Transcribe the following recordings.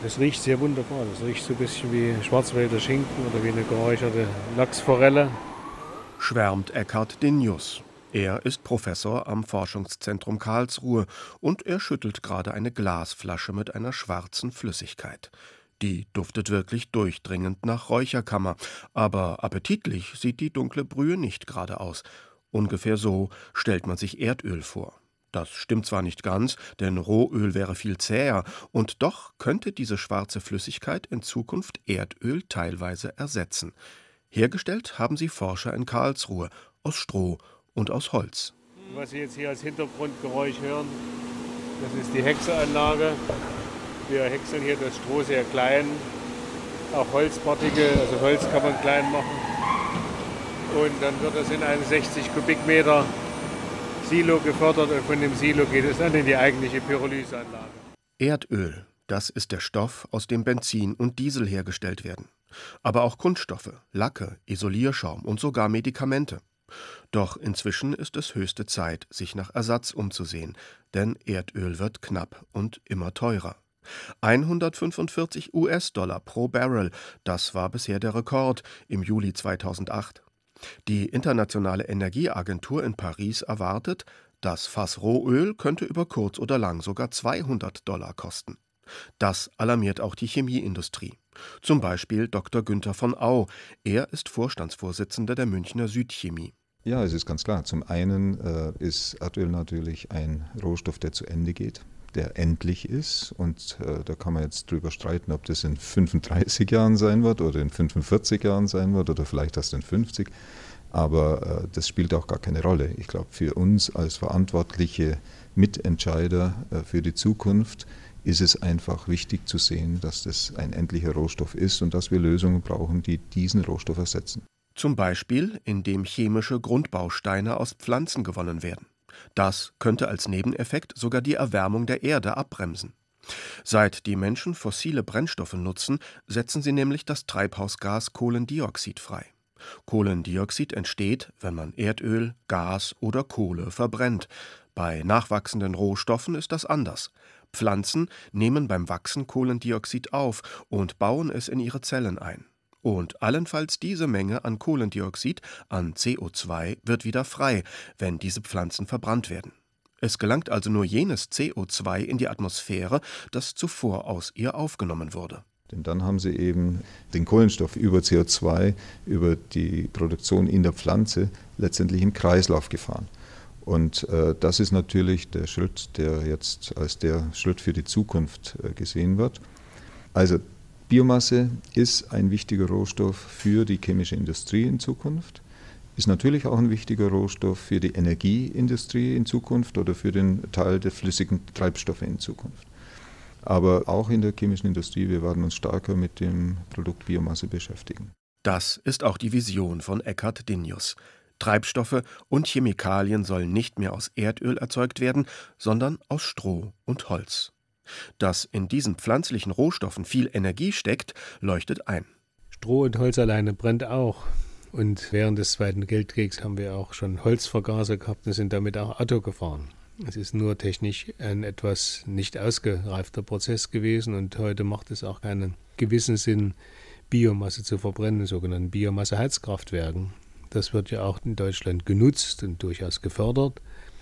Das riecht sehr wunderbar. Das riecht so ein bisschen wie Schwarzwälder Schinken oder wie eine geräucherte Lachsforelle. Schwärmt Eckhard Dinius. Er ist Professor am Forschungszentrum Karlsruhe und er schüttelt gerade eine Glasflasche mit einer schwarzen Flüssigkeit. Die duftet wirklich durchdringend nach Räucherkammer, aber appetitlich sieht die dunkle Brühe nicht gerade aus. Ungefähr so stellt man sich Erdöl vor. Das stimmt zwar nicht ganz, denn Rohöl wäre viel zäher, und doch könnte diese schwarze Flüssigkeit in Zukunft Erdöl teilweise ersetzen. Hergestellt haben sie Forscher in Karlsruhe aus Stroh und aus Holz. Was Sie jetzt hier als Hintergrundgeräusch hören, das ist die Häckseranlage. Wir häckseln hier das Stroh sehr klein, auch Holzpartikel, also Holz kann man klein machen. Und dann wird es in einen 60 Kubikmeter Silo gefördert und von dem Silo geht es dann in die eigentliche Pyrolyseanlage. Erdöl, das ist der Stoff, aus dem Benzin und Diesel hergestellt werden. Aber auch Kunststoffe, Lacke, Isolierschaum und sogar Medikamente. Doch inzwischen ist es höchste Zeit, sich nach Ersatz umzusehen, denn Erdöl wird knapp und immer teurer. 145 US-Dollar pro Barrel, das war bisher der Rekord im Juli 2008. Die Internationale Energieagentur in Paris erwartet, das Fass Rohöl könnte über kurz oder lang sogar 200 Dollar kosten. Das alarmiert auch die Chemieindustrie. Zum Beispiel Dr. Günther von Au. Er ist Vorstandsvorsitzender der Münchner Südchemie. Ja, es ist ganz klar. Zum einen ist Erdöl natürlich ein Rohstoff, der zu Ende geht, der endlich ist. Und da kann man jetzt drüber streiten, ob das in 35 Jahren sein wird oder in 45 Jahren sein wird oder vielleicht erst in 50. Aber das spielt auch gar keine Rolle. Ich glaube, für uns als verantwortliche Mitentscheider für die Zukunft ist es einfach wichtig zu sehen, dass das ein endlicher Rohstoff ist und dass wir Lösungen brauchen, die diesen Rohstoff ersetzen. Zum Beispiel, indem chemische Grundbausteine aus Pflanzen gewonnen werden. Das könnte als Nebeneffekt sogar die Erwärmung der Erde abbremsen. Seit die Menschen fossile Brennstoffe nutzen, setzen sie nämlich das Treibhausgas Kohlendioxid frei. Kohlendioxid entsteht, wenn man Erdöl, Gas oder Kohle verbrennt. Bei nachwachsenden Rohstoffen ist das anders. Pflanzen nehmen beim Wachsen Kohlendioxid auf und bauen es in ihre Zellen ein. Und allenfalls diese Menge an Kohlendioxid, an CO2, wird wieder frei, wenn diese Pflanzen verbrannt werden. Es gelangt also nur jenes CO2 in die Atmosphäre, das zuvor aus ihr aufgenommen wurde. Denn dann haben sie eben den Kohlenstoff über CO2, über die Produktion in der Pflanze letztendlich im Kreislauf gefahren. Und das ist natürlich der Schritt, der jetzt als der Schritt für die Zukunft gesehen wird. Also Biomasse ist ein wichtiger Rohstoff für die chemische Industrie in Zukunft, ist natürlich auch ein wichtiger Rohstoff für die Energieindustrie in Zukunft oder für den Teil der flüssigen Treibstoffe in Zukunft. Aber auch in der chemischen Industrie, wir werden uns stärker mit dem Produkt Biomasse beschäftigen. Das ist auch die Vision von Eckhard Dinius. Treibstoffe und Chemikalien sollen nicht mehr aus Erdöl erzeugt werden, sondern aus Stroh und Holz. Dass in diesen pflanzlichen Rohstoffen viel Energie steckt, leuchtet ein. Stroh und Holz alleine brennt auch. Und während des Zweiten Weltkriegs haben wir auch schon Holzvergaser gehabt und sind damit auch Auto gefahren. Es ist nur technisch ein etwas nicht ausgereifter Prozess gewesen und heute macht es auch keinen gewissen Sinn, Biomasse zu verbrennen, in sogenannten Biomasse-Heizkraftwerken. Das wird ja auch in Deutschland genutzt und durchaus gefördert.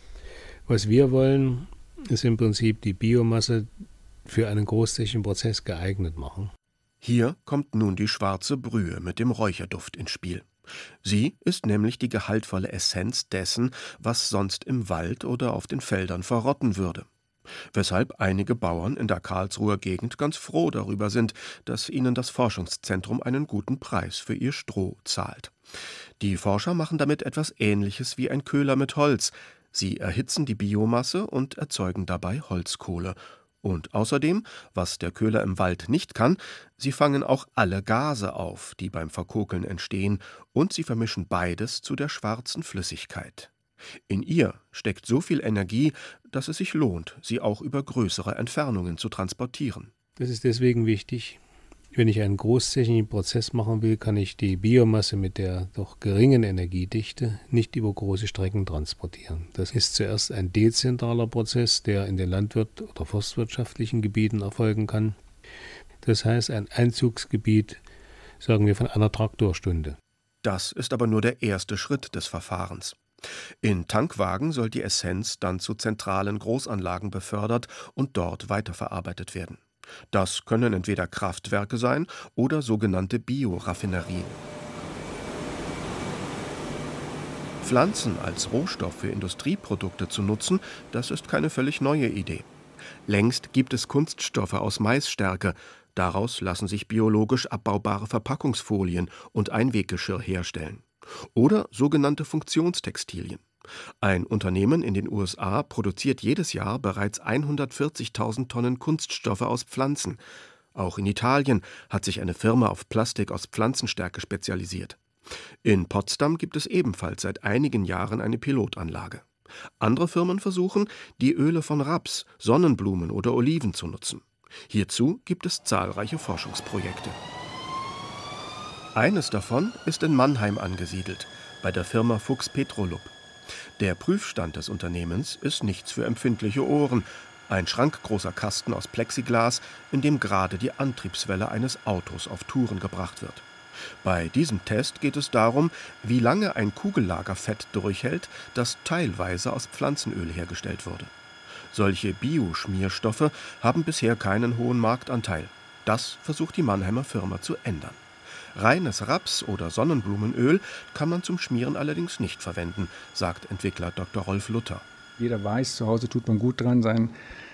Was wir wollen, ist im Prinzip die Biomasse für einen großtechnischen Prozess geeignet machen. Hier kommt nun die schwarze Brühe mit dem Räucherduft ins Spiel. Sie ist nämlich die gehaltvolle Essenz dessen, was sonst im Wald oder auf den Feldern verrotten würde. Weshalb einige Bauern in der Karlsruher Gegend ganz froh darüber sind, dass ihnen das Forschungszentrum einen guten Preis für ihr Stroh zahlt. Die Forscher machen damit etwas Ähnliches wie ein Köhler mit Holz. Sie erhitzen die Biomasse und erzeugen dabei Holzkohle. Und außerdem, was der Köhler im Wald nicht kann, sie fangen auch alle Gase auf, die beim Verkokeln entstehen, und sie vermischen beides zu der schwarzen Flüssigkeit. In ihr steckt so viel Energie, dass es sich lohnt, sie auch über größere Entfernungen zu transportieren. Das ist deswegen wichtig. Wenn ich einen großtechnischen Prozess machen will, kann ich die Biomasse mit der doch geringen Energiedichte nicht über große Strecken transportieren. Das ist zuerst ein dezentraler Prozess, der in den landwirtschaftlichen oder forstwirtschaftlichen Gebieten erfolgen kann. Das heißt ein Einzugsgebiet, sagen wir, von einer Traktorstunde. Das ist aber nur der erste Schritt des Verfahrens. In Tankwagen soll die Essenz dann zu zentralen Großanlagen befördert und dort weiterverarbeitet werden. Das können entweder Kraftwerke sein oder sogenannte Bioraffinerien. Pflanzen als Rohstoff für Industrieprodukte zu nutzen, das ist keine völlig neue Idee. Längst gibt es Kunststoffe aus Maisstärke. Daraus lassen sich biologisch abbaubare Verpackungsfolien und Einweggeschirr herstellen. Oder sogenannte Funktionstextilien. Ein Unternehmen in den USA produziert jedes Jahr bereits 140.000 Tonnen Kunststoffe aus Pflanzen. Auch in Italien hat sich eine Firma auf Plastik aus Pflanzenstärke spezialisiert. In Potsdam gibt es ebenfalls seit einigen Jahren eine Pilotanlage. Andere Firmen versuchen, die Öle von Raps, Sonnenblumen oder Oliven zu nutzen. Hierzu gibt es zahlreiche Forschungsprojekte. Eines davon ist in Mannheim angesiedelt, bei der Firma Fuchs Petrolub. Der Prüfstand des Unternehmens ist nichts für empfindliche Ohren. Ein schrankgroßer Kasten aus Plexiglas, in dem gerade die Antriebswelle eines Autos auf Touren gebracht wird. Bei diesem Test geht es darum, wie lange ein Kugellagerfett durchhält, das teilweise aus Pflanzenöl hergestellt wurde. Solche Bioschmierstoffe haben bisher keinen hohen Marktanteil. Das versucht die Mannheimer Firma zu ändern. Reines Raps- oder Sonnenblumenöl kann man zum Schmieren allerdings nicht verwenden, sagt Entwickler Dr. Rolf Luther. Jeder weiß, zu Hause tut man gut dran, sein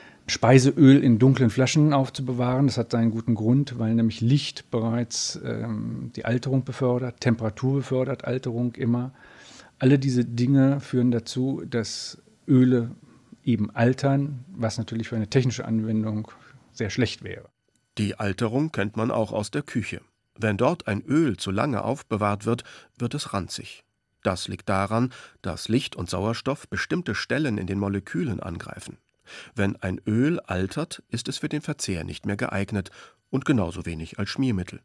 Speiseöl in dunklen Flaschen aufzubewahren. Das hat seinen guten Grund, weil nämlich Licht bereits die Alterung befördert, Temperatur befördert, Alterung immer. Alle diese Dinge führen dazu, dass Öle eben altern, was natürlich für eine technische Anwendung sehr schlecht wäre. Die Alterung kennt man auch aus der Küche. Wenn dort ein Öl zu lange aufbewahrt wird, wird es ranzig. Das liegt daran, dass Licht und Sauerstoff bestimmte Stellen in den Molekülen angreifen. Wenn ein Öl altert, ist es für den Verzehr nicht mehr geeignet und genauso wenig als Schmiermittel.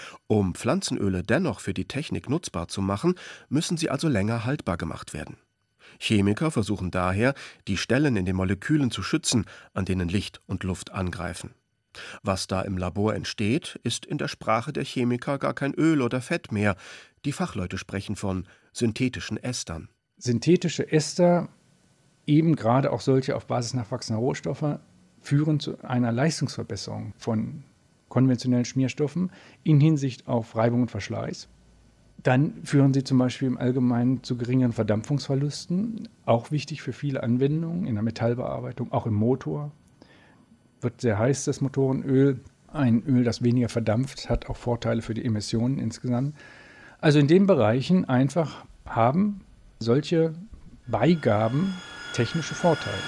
Um Pflanzenöle dennoch für die Technik nutzbar zu machen, müssen sie also länger haltbar gemacht werden. Chemiker versuchen daher, die Stellen in den Molekülen zu schützen, an denen Licht und Luft angreifen. Was da im Labor entsteht, ist in der Sprache der Chemiker gar kein Öl oder Fett mehr. Die Fachleute sprechen von synthetischen Estern. Synthetische Ester, eben gerade auch solche auf Basis nachwachsender Rohstoffe, führen zu einer Leistungsverbesserung von konventionellen Schmierstoffen in Hinsicht auf Reibung und Verschleiß. Dann führen sie zum Beispiel im Allgemeinen zu geringeren Verdampfungsverlusten, auch wichtig für viele Anwendungen in der Metallbearbeitung, auch im Motor. Wird sehr heiß, das Motorenöl. Ein Öl, das weniger verdampft, hat auch Vorteile für die Emissionen insgesamt. Also in den Bereichen einfach haben solche Beigaben technische Vorteile.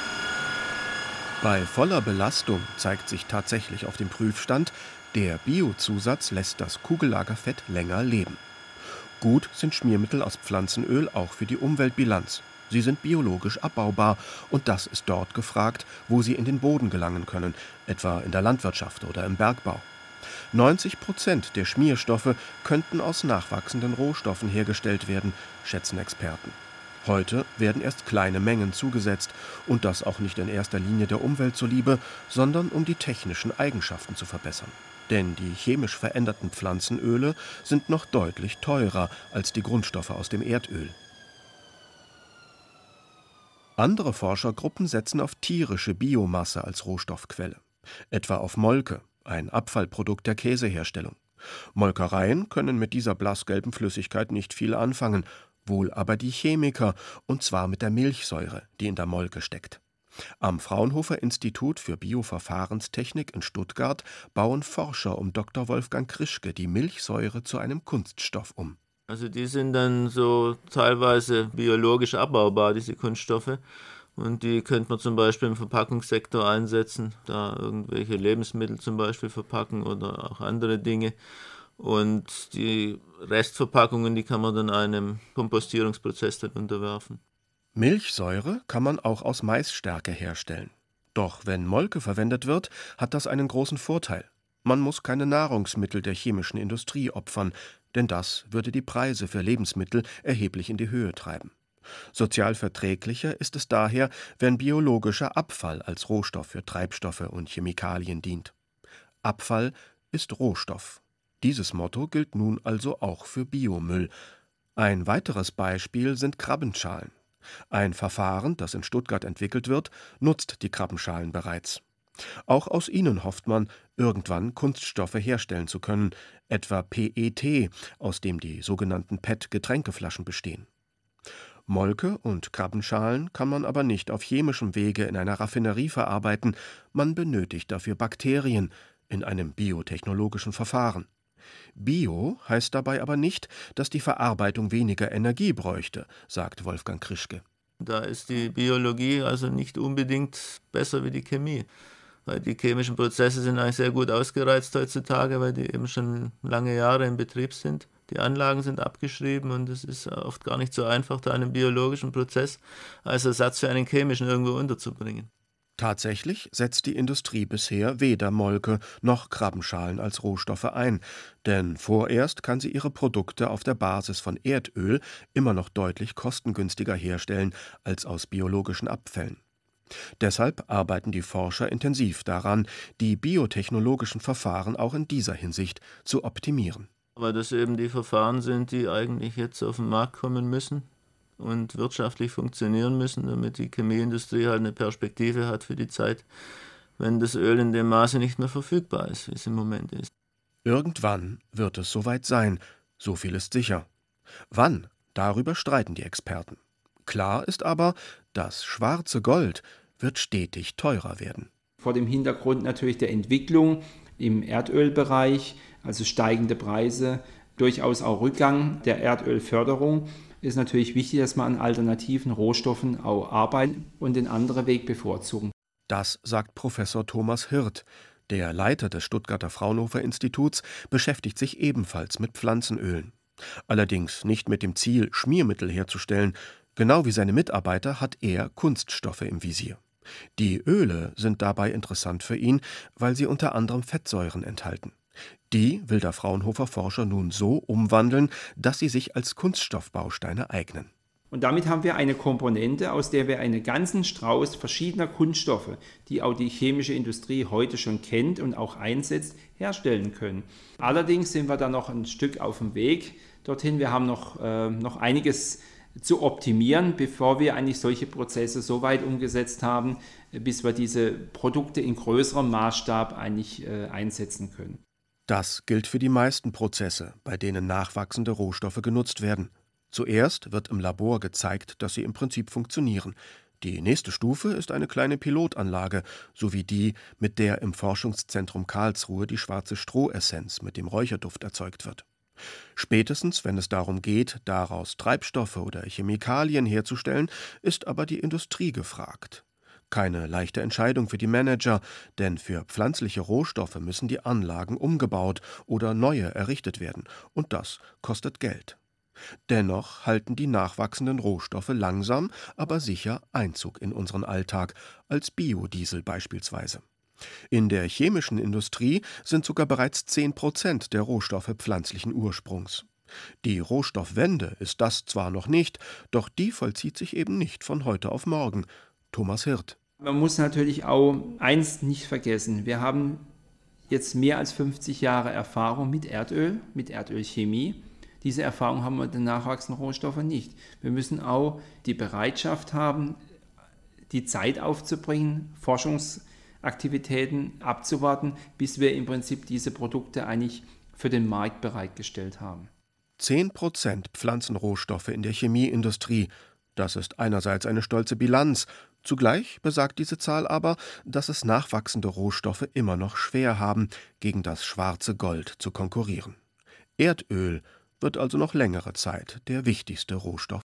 Bei voller Belastung zeigt sich tatsächlich auf dem Prüfstand, der Biozusatz lässt das Kugellagerfett länger leben. Gut sind Schmiermittel aus Pflanzenöl auch für die Umweltbilanz. Sie sind biologisch abbaubar und das ist dort gefragt, wo sie in den Boden gelangen können, etwa in der Landwirtschaft oder im Bergbau. 90% der Schmierstoffe könnten aus nachwachsenden Rohstoffen hergestellt werden, schätzen Experten. Heute werden erst kleine Mengen zugesetzt und das auch nicht in erster Linie der Umwelt zuliebe, sondern um die technischen Eigenschaften zu verbessern. Denn die chemisch veränderten Pflanzenöle sind noch deutlich teurer als die Grundstoffe aus dem Erdöl. Andere Forschergruppen setzen auf tierische Biomasse als Rohstoffquelle, etwa auf Molke, ein Abfallprodukt der Käseherstellung. Molkereien können mit dieser blassgelben Flüssigkeit nicht viel anfangen, wohl aber die Chemiker, und zwar mit der Milchsäure, die in der Molke steckt. Am Fraunhofer Institut für Bioverfahrenstechnik in Stuttgart bauen Forscher um Dr. Wolfgang Krischke die Milchsäure zu einem Kunststoff um. Also die sind dann so teilweise biologisch abbaubar, diese Kunststoffe. Und die könnte man zum Beispiel im Verpackungssektor einsetzen, da irgendwelche Lebensmittel zum Beispiel verpacken oder auch andere Dinge. Und die Restverpackungen, die kann man dann einem Kompostierungsprozess dann unterwerfen. Milchsäure kann man auch aus Maisstärke herstellen. Doch wenn Molke verwendet wird, hat das einen großen Vorteil. Man muss keine Nahrungsmittel der chemischen Industrie opfern, denn das würde die Preise für Lebensmittel erheblich in die Höhe treiben. Sozial verträglicher ist es daher, wenn biologischer Abfall als Rohstoff für Treibstoffe und Chemikalien dient. Abfall ist Rohstoff. Dieses Motto gilt nun also auch für Biomüll. Ein weiteres Beispiel sind Krabbenschalen. Ein Verfahren, das in Stuttgart entwickelt wird, nutzt die Krabbenschalen bereits. Auch aus ihnen hofft man, irgendwann Kunststoffe herstellen zu können, etwa PET, aus dem die sogenannten PET-Getränkeflaschen bestehen. Molke und Krabbenschalen kann man aber nicht auf chemischem Wege in einer Raffinerie verarbeiten, man benötigt dafür Bakterien in einem biotechnologischen Verfahren. Bio heißt dabei aber nicht, dass die Verarbeitung weniger Energie bräuchte, sagt Wolfgang Krischke. Da ist die Biologie also nicht unbedingt besser wie die Chemie. Weil die chemischen Prozesse sind eigentlich sehr gut ausgereizt heutzutage, weil die eben schon lange Jahre in Betrieb sind. Die Anlagen sind abgeschrieben und es ist oft gar nicht so einfach, da einen biologischen Prozess als Ersatz für einen chemischen irgendwo unterzubringen. Tatsächlich setzt die Industrie bisher weder Molke noch Krabbenschalen als Rohstoffe ein, denn vorerst kann sie ihre Produkte auf der Basis von Erdöl immer noch deutlich kostengünstiger herstellen als aus biologischen Abfällen. Deshalb arbeiten die Forscher intensiv daran, die biotechnologischen Verfahren auch in dieser Hinsicht zu optimieren. Weil das eben die Verfahren sind, die eigentlich jetzt auf den Markt kommen müssen und wirtschaftlich funktionieren müssen, damit die Chemieindustrie halt eine Perspektive hat für die Zeit, wenn das Öl in dem Maße nicht mehr verfügbar ist, wie es im Moment ist. Irgendwann wird es soweit sein, so viel ist sicher. Wann? Darüber streiten die Experten. Klar ist aber, das schwarze Gold wird stetig teurer werden. Vor dem Hintergrund natürlich der Entwicklung im Erdölbereich, also steigende Preise, durchaus auch Rückgang der Erdölförderung, ist natürlich wichtig, dass man an alternativen Rohstoffen auch arbeitet und den anderen Weg bevorzugen. Das sagt Professor Thomas Hirt. Der Leiter des Stuttgarter Fraunhofer-Instituts beschäftigt sich ebenfalls mit Pflanzenölen. Allerdings nicht mit dem Ziel, Schmiermittel herzustellen. Genau wie seine Mitarbeiter hat er Kunststoffe im Visier. Die Öle sind dabei interessant für ihn, weil sie unter anderem Fettsäuren enthalten. Die will der Fraunhofer-Forscher nun so umwandeln, dass sie sich als Kunststoffbausteine eignen. Und damit haben wir eine Komponente, aus der wir einen ganzen Strauß verschiedener Kunststoffe, die auch die chemische Industrie heute schon kennt und auch einsetzt, herstellen können. Allerdings sind wir da noch ein Stück auf dem Weg dorthin. Wir haben noch einiges zu optimieren, bevor wir eigentlich solche Prozesse so weit umgesetzt haben, bis wir diese Produkte in größerem Maßstab eigentlich einsetzen können. Das gilt für die meisten Prozesse, bei denen nachwachsende Rohstoffe genutzt werden. Zuerst wird im Labor gezeigt, dass sie im Prinzip funktionieren. Die nächste Stufe ist eine kleine Pilotanlage, sowie die, mit der im Forschungszentrum Karlsruhe die schwarze Strohessenz mit dem Räucherduft erzeugt wird. Spätestens, wenn es darum geht, daraus Treibstoffe oder Chemikalien herzustellen, ist aber die Industrie gefragt. Keine leichte Entscheidung für die Manager, denn für pflanzliche Rohstoffe müssen die Anlagen umgebaut oder neue errichtet werden, und das kostet Geld. Dennoch halten die nachwachsenden Rohstoffe langsam, aber sicher Einzug in unseren Alltag, als Biodiesel beispielsweise. In der chemischen Industrie sind sogar bereits 10% der Rohstoffe pflanzlichen Ursprungs. Die Rohstoffwende ist das zwar noch nicht, doch die vollzieht sich eben nicht von heute auf morgen. Thomas Hirt. Man muss natürlich auch eins nicht vergessen. Wir haben jetzt mehr als 50 Jahre Erfahrung mit Erdöl, mit Erdölchemie. Diese Erfahrung haben wir mit den nachwachsenden Rohstoffen nicht. Wir müssen auch die Bereitschaft haben, die Zeit aufzubringen, Forschungsaktivitäten abzuwarten, bis wir im Prinzip diese Produkte eigentlich für den Markt bereitgestellt haben. 10% Pflanzenrohstoffe in der Chemieindustrie. Das ist einerseits eine stolze Bilanz. Zugleich besagt diese Zahl aber, dass es nachwachsende Rohstoffe immer noch schwer haben, gegen das schwarze Gold zu konkurrieren. Erdöl wird also noch längere Zeit der wichtigste Rohstoff